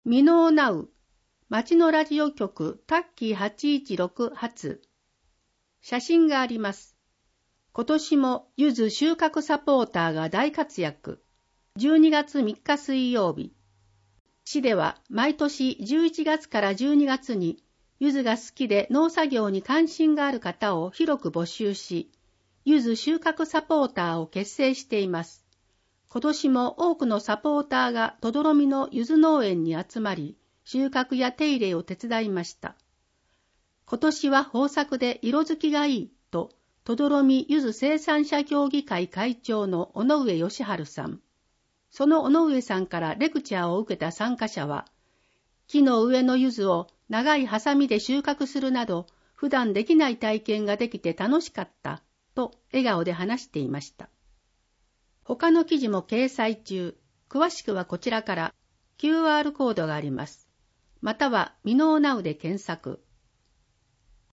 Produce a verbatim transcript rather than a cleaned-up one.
ミノーナウ、町のラジオ局タッキーはちいちろく発。写真があります。今年も柚子収穫サポーターが大活躍。じゅうにがつみっか水曜日。市では毎年じゅういちがつからじゅうにがつに柚子が好きで農作業に関心がある方を広く募集し、柚子収穫サポーターを結成しています。今年も多くのサポーターがとどろみの柚子農園に集まり、収穫や手入れを手伝いました。今年は豊作で色づきがいいと、とどろみ柚子生産者協議会会長の尾上義治さん。その尾上さんからレクチャーを受けた参加者は、木の上の柚子を長いハサミで収穫するなど、普段できない体験ができて楽しかった、と笑顔で話していました。他の記事も掲載中。詳しくはこちらから キューアール コードがあります。またはミノーナウで検索。